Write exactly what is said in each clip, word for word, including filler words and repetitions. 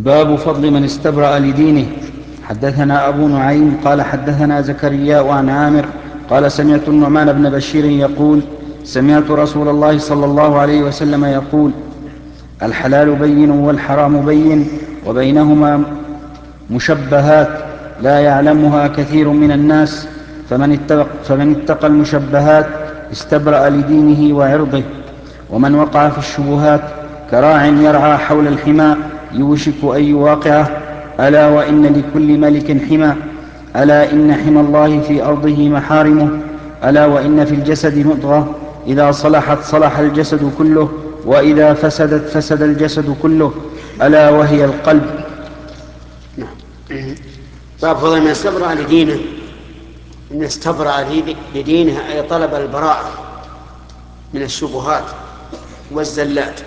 باب فضل من استبرأ لدينه. حدثنا أبو نعيم قال حدثنا زكريا عن عامر قال سمعت النعمان بن بشير يقول سمعت رسول الله صلى الله عليه وسلم يقول الحلال بين والحرام بين وبينهما مشبهات لا يعلمها كثير من الناس فمن اتقى, فمن اتقى المشبهات استبرأ لدينه وعرضه. ومن وقع في الشبهات كراع يرعى حول الحمى يوشك أن يواقعه. ألا وإن لكل ملك حمى. ألا إن حمى الله في أرضه محارمه. ألا وإن في الجسد مضغة إذا صلحت صلح الجسد كله وإذا فسدت فسد الجسد كله ألا وهي القلب. باب فضل من استبرأ لدينه. إن استبرأ لدينه أي طلب البراءة من الشبهات والزلات.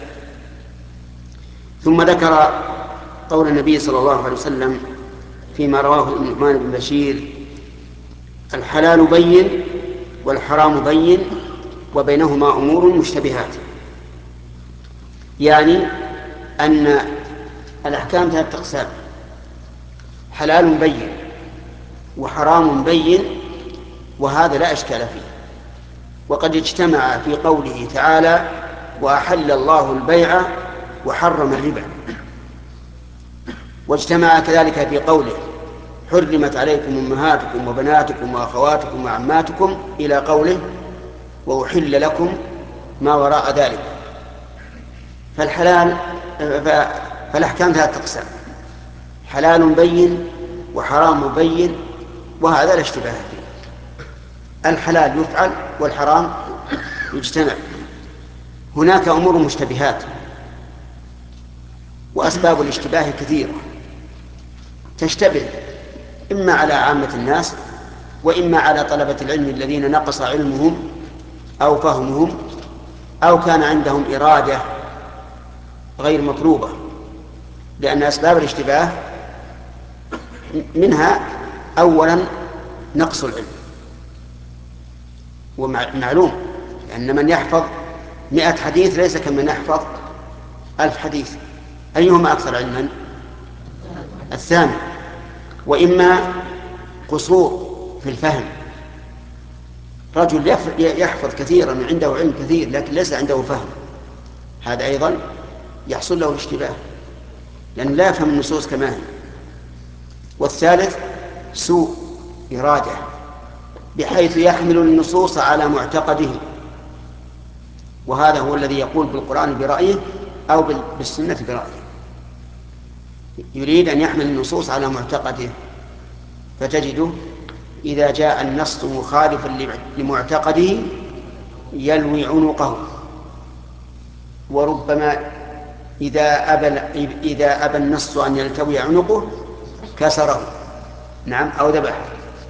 ثم ذكر قول النبي صلى الله عليه وسلم فيما رواه النعمان بن بشير الحلال بين والحرام بين وبينهما أمور مشتبهات، يعني أن الأحكام ثلاثة أقسام: حلال بين وحرام بين، وهذا لا إشكال فيه. وقد اجتمع في قوله تعالى وأحل الله البيع وحرم الربا، واجتمع كذلك في قوله حرمت عليكم أمهاتكم وبناتكم وأخواتكم وعماتكم إلى قوله وأحل لكم ما وراء ذلك. فالحلال فالأحكام ثلاثة أقسام: حلال بين وحرام بين، وهذا لا اشتباه فيه. الحلال يفعل والحرام يجتمع. هناك أمور مشتبهات، وأسباب الاشتباه كثيرة تشتبه إما على عامة الناس وإما على طلبة العلم الذين نقص علمهم أو فهمهم أو كان عندهم إرادة غير مطلوبة، لأن أسباب الاشتباه منها أولا نقص العلم. ومعلوم أن من يحفظ مئة حديث ليس كمن يحفظ ألف حديث، أيهما أكثر علما؟ الثاني. وإما قصور في الفهم، رجل يحفظ كثيرا عنده علم كثير لكن ليس عنده فهم، هذا أيضا يحصل له الاشتباه لأنه لا يفهم النصوص كما هي. والثالث سوء إرادة بحيث يحمل النصوص على معتقده، وهذا هو الذي يقول بالقرآن برأيه أو بالسنة برأيه، يريد أن يحمل النصوص على معتقده، فتجده إذا جاء النص مخالفا لمعتقده يلوي عنقه، وربما إذا أبى, إذا أبى النص أن يلتوي عنقه كسره، نعم، أو ذبحه.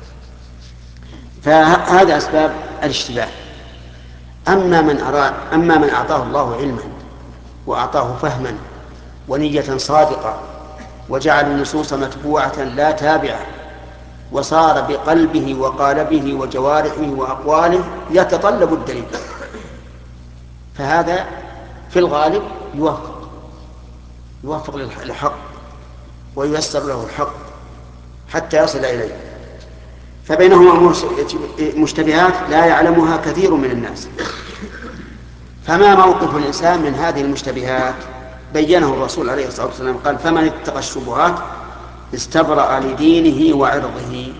فهذا أسباب الاشتباه. أما من أراد أما من أعطاه الله علما وأعطاه فهما ونية صادقة وجعل النصوص متبوعة لا تابعة، وصار بقلبه وقالبه وجوارحه وأقواله يتطلب الدليل، فهذا في الغالب يوفق يوفق للحق وييسر له الحق حتى يصل إليه. فبينهما أمور مشتبهات لا يعلمها كثير من الناس. فما موقف الإنسان من هذه المشتبهات؟ بينه الرسول عليه الصلاة والسلام، قال فمن اتقى الشبهات استبرأ لدينه وعرضه.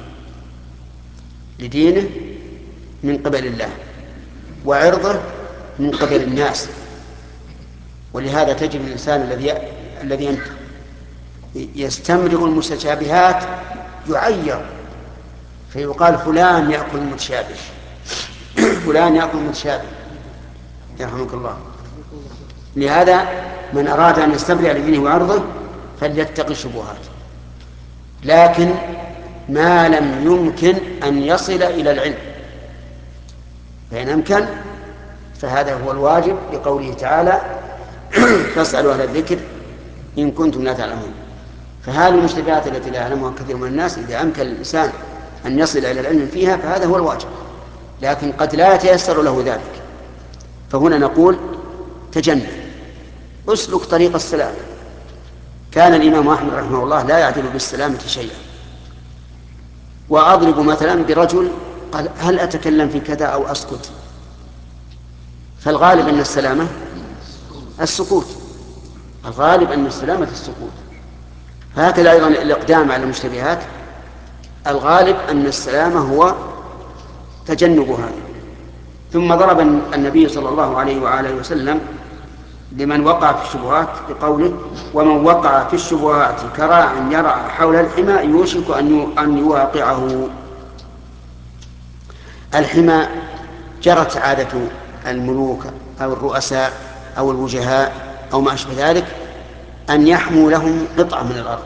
لدينه من قبل الله، وعرضه من قبل الناس. ولهذا تجد الإنسان الذي الذي يستمرئ المتشابهات يعير، فيقال فلان يأكل المتشابه فلان يأكل المتشابه يرحمك الله. لهذا من أراد أن يستبرئ لدينه وعرضه فليتقي الشبهات، لكن ما لم يمكن أن يصل إلى العلم، فإن أمكن فهذا هو الواجب لقوله تعالى فاسألوا أهل الذكر إن كنتم لا تعلمون. فهذه المشتبهات التي لا يعلمها كثير من الناس إذا أمكن الإنسان أن يصل إلى العلم فيها فهذا هو الواجب، لكن قد لا يتيسر له ذلك، فهنا نقول تجنب، اسلك طريق السلام، كان الإمام أحمد رحمه الله لا يعدل بالسلامة شيئا. وأضرب مثلا برجل قال هل أتكلم في كذا أو أسكت، فالغالب أن السلامة السكوت، الغالب أن السلامة السكوت. فهكذا أيضا الإقدام على المشتبهات الغالب أن السلامة هو تجنبها. ثم ضرب النبي صلى الله عليه وآله وسلم لمن وقع في الشبهات بقوله ومن وقع في الشبهات كراع يرعى حول الحمى يوشك أن يواقعه. الحمى جرت عادة الملوك أو الرؤساء أو الوجهاء أو ما أشبه ذلك أن يحموا لهم قطعة من الأرض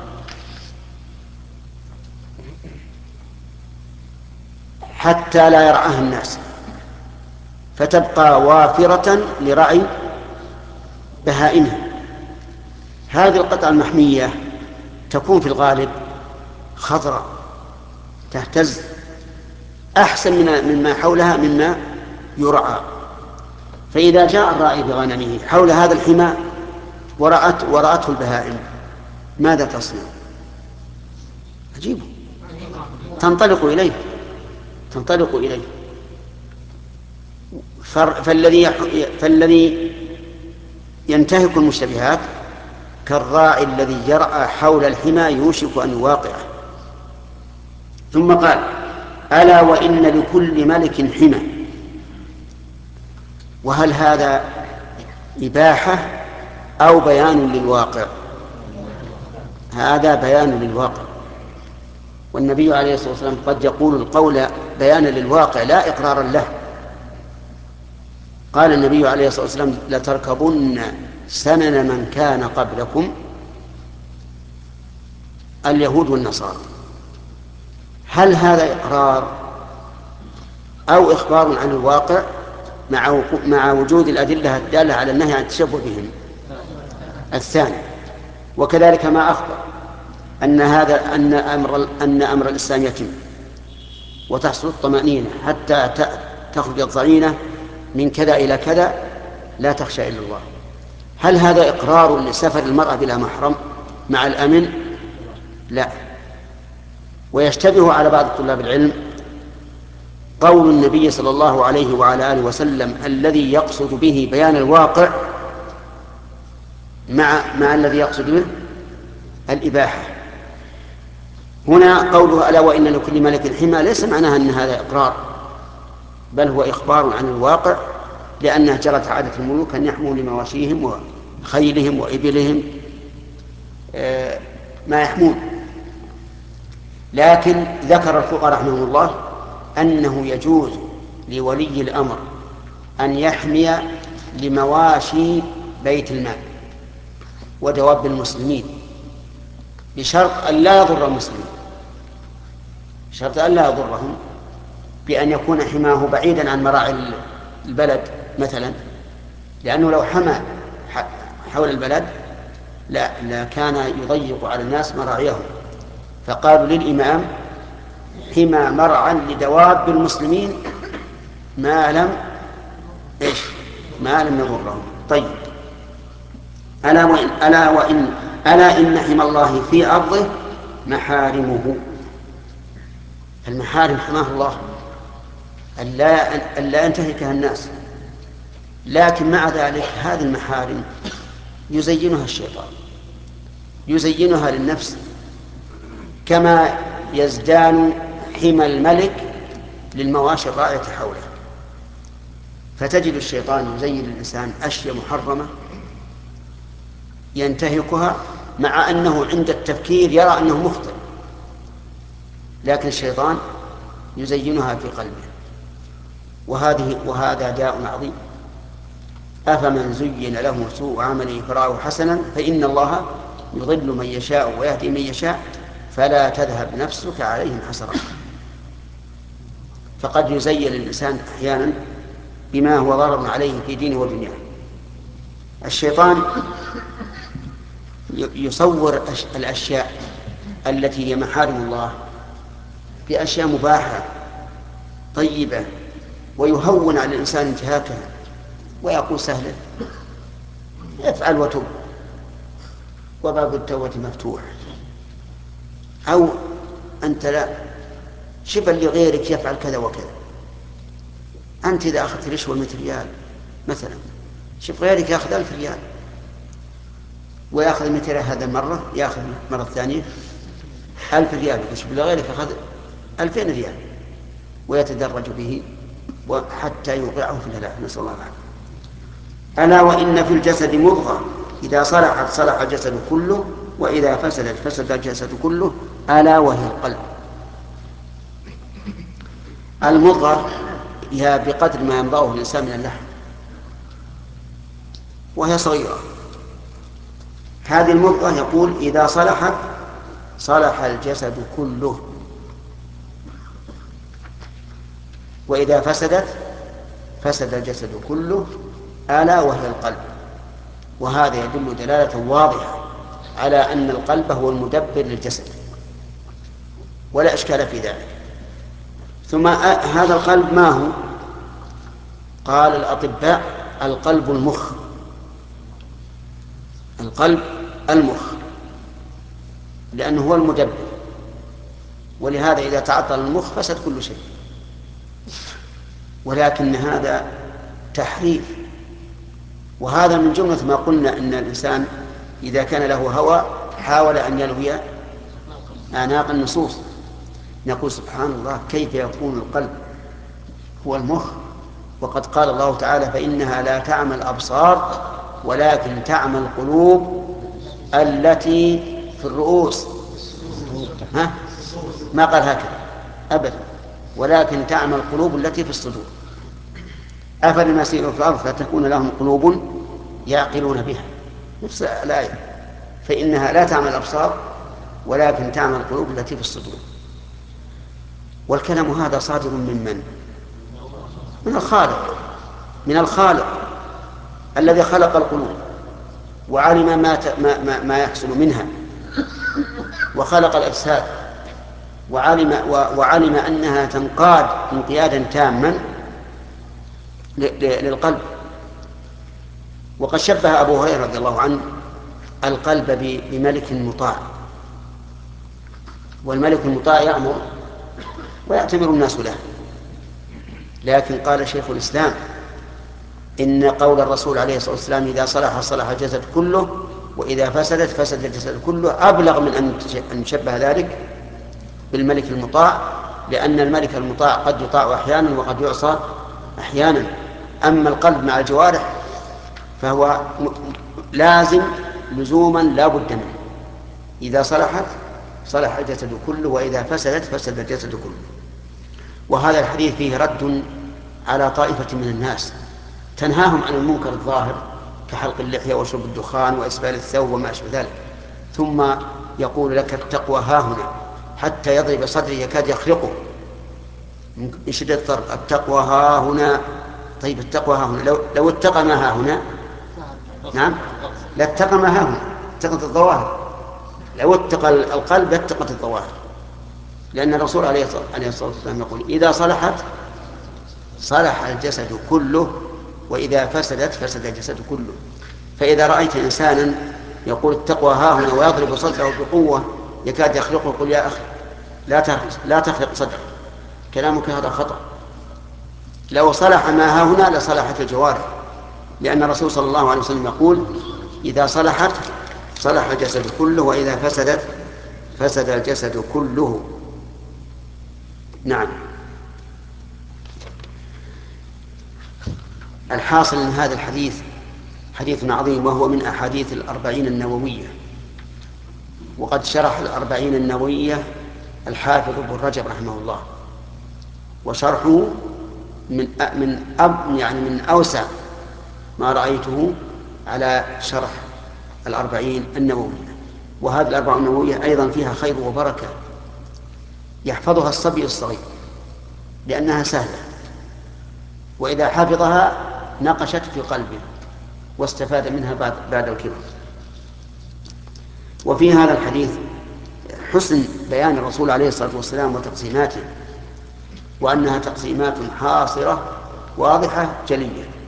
حتى لا يرعاها الناس، فتبقى وافرة لرعي بهائمها. هذه القطعة المحمية تكون في الغالب خضراء تهتز أحسن من مما حولها مما يرعى. فإذا جاء الراعي بغنمه حول هذا الحمى ورأت ورأته البهائم ماذا تصنع؟ عجيب، تنطلق إليه تنطلق إليه فالذي فالذي ينتهك المشتبهات كالراعي الذي يرعى حول الحمى يوشك أن يواقعه. ثم قال ألا وإن لكل ملك حمى. وهل هذا إباحة أو بيان للواقع؟ هذا بيان للواقع، والنبي عليه الصلاة والسلام قد يقول القول بيانا للواقع لا إقرارا له. قال النبي عليه الصلاة والسلام لتركبن سنن من كان قبلكم اليهود والنصارى. هل هذا إقرار أو إخبار عن الواقع مع مع وجود الأدلة الدالة على النهي عن التشبه بهم؟ الثاني. وكذلك ما أخبر أن هذا أن أمر أن أمر الإسلام يتم وتحصل الطمأنينة حتى تخرج الضعينة من كذا إلى كذا لا تخشى إلا الله. هل هذا إقرار لسفر المرأة بلا محرم مع الأمن؟ لا. ويشتبه على بعض طلاب العلم قول النبي صلى الله عليه وعلى آله وسلم الذي يقصد به بيان الواقع مع, مع الذي يقصد به الإباحة. هنا قوله ألا وإن لكل ملك حمى ليس معناها أن هذا إقرار، بل هو إخبار عن الواقع، لأنها جرت عادة الملوك أن يحموا لمواشيهم وخيلهم وإبلهم ما يحمون. لكن ذكر الفقهاء رحمهم الله أنه يجوز لولي الأمر أن يحمي لمواشي بيت المال ودواب المسلمين بشرط أن لا يضر المسلمين، شرط أن لا يضرهم، بأن يكون حماه بعيدا عن مراعي البلد مثلا، لأنه لو حمى حول البلد لا, لا كان يضيق على الناس مراعيهم. فقالوا للإمام حمى مرعا لدواب المسلمين ما لم إيش ما لم يضرهم. طيب ألا وإن ألا وإن ألا إن حمى الله في أرضه محارمه. المحارم حماه الله ألا ألا ينتهكها الناس، لكن مع ذلك هذه المحارم يزينها الشيطان، يزينها للنفس، كما يزدان حمى الملك للمواشي الرائعة حوله. فتجد الشيطان يزين الإنسان أشياء محرمة ينتهكها مع أنه عند التفكير يرى أنه مخطئ، لكن الشيطان يزينها في قلبه. وهذه وهذا داء عظيم. أفمن زين له سوء عمله فرآه حسنا فإن الله يضل من يشاء ويهدي من يشاء فلا تذهب نفسك عليهم حسرات. فقد يزين الإنسان أحيانا بما هو ضرر عليه في دينه ودنياه. الشيطان يصور الأشياء التي هي محارم الله بأشياء مباحة طيبة ويهون على الإنسان انتهاكها ويقول سهلا افعل وتب، وباب التوبة مفتوح. أو أنت لا شوف لغيرك يفعل كذا وكذا، أنت إذا أخذت رشوة مئة ريال مثلا، شوف غيرك يأخذ ألف ريال ويأخذ مئة ريال هذا المرة، يأخذ مرة الثانية ألف ريال، وشوف غيرك أخذ ألفين ريال ويتدرج به حتى يوقعه في الهلاك، نسأل الله العافية. ألا وإن في الجسد مضغة إذا صلحت صلح الجسد كله وإذا فسدت فسد الجسد كله، ألا وهي القلب. المضغة هي بقدر ما ينبغه الإنسان من اللحم وهي صغيرة. هذه المضغة يقول إذا صلحت صلح الجسد كله وإذا فسدت فسد الجسد كله، ألا وهي القلب. وهذا يدل دلالة واضحة على أن القلب هو المدبر للجسد ولا إشكال في ذلك. ثم هذا القلب ما هو؟ قال الأطباء القلب المخ. القلب المخ لأنه هو المدبر، ولهذا إذا تعطل المخ فسد كل شيء. ولكن هذا تحريف، وهذا من جملة ما قلنا إن الإنسان إذا كان له هوى حاول أن يلوي أعناق النصوص. نقول سبحان الله، كيف يكون القلب هو المخ وقد قال الله تعالى فإنها لا تعمى الأبصار ولكن تعمى القلوب التي في الرؤوس. ها؟ ما قال هكذا أبدا، ولكن تعمى القلوب التي في الصدور. أفلم يسيروا في الأرض فتكون لهم قلوب يعقلون بها، نفس الآية، فإنها لا تعمى الأبصار ولكن تعمى القلوب التي في الصدور. والكلام هذا صادر من من؟ من الخالق، من الخالق الذي خلق القلوب وعلم ما, ما, ما يحصل منها وخلق الأجساد وعلم, وعلم أنها تنقاد انقيادا تاما للقلب. وقد شبه أبو هريرة رضي الله عنه القلب بملك مطاع، والملك المطاع يأمر ويأتمر الناس له. لكن قال شيخ الإسلام إن قول الرسول عليه الصلاة والسلام إذا صلح صلح الجسد كله وإذا فسدت فسد الجسد كله أبلغ من أن نشبه ذلك بالملك المطاع، لأن الملك المطاع قد يطاع أحيانا وقد يعصى أحيانا. أما القلب مع الجوارح فهو لازم لزوما لا بد منه، إذا صلحت صلح الجسد كله وإذا فسدت فسد الجسد كله. وهذا الحديث فيه رد على طائفة من الناس تنهاهم عن المنكر الظاهر كحلق اللحية وشرب الدخان وإسبال الثوب وما أشبه ذلك، ثم يقول لك التقوى ها هنا حتى يضرب صدري يكاد يخرقه من شدة الضرب. التقوى ها هنا. طيب التقوى ها هنا، لو, لو اتقى ما ها هنا، نعم لاتقى ما ها هنا، اتقت الظواهر. لو اتقى القلب اتقت الظواهر، لأن الرسول عليه الصلاة والسلام يقول إذا صلحت صلح الجسد كله وإذا فسدت فسد الجسد كله. فإذا رأيت إنسانا يقول التقوى ها هنا ويضرب صدره بقوة يكاد يخرقه، يقول يا أخي لا لا تخرق صدرك، كلامك هذا خطأ. لو صلح ما ها هنا لصلحت الجوارح، لأن الرسول صلى الله عليه وسلم يقول إذا صلحت صلح الجسد كله وإذا فسدت فسد الجسد كله. نعم. الحاصل من هذا الحديث حديث عظيم، وهو من أحاديث الأربعين النووية. وقد شرح الأربعين النووية الحافظ ابن رجب رحمه الله، وشرحه من من أب يعني من أوسع ما رأيته على شرح الأربعين النووية. وهذه الأربعين النووية أيضا فيها خير وبركة يحفظها الصبي الصغير لأنها سهلة، وإذا حفظها نقشت في قلبه واستفاد منها بعد, بعد الكبر. وفي هذا الحديث حسن بيان الرسول عليه الصلاة والسلام وتقسيماته، وأنها تقسيمات حاصرة واضحة جلية.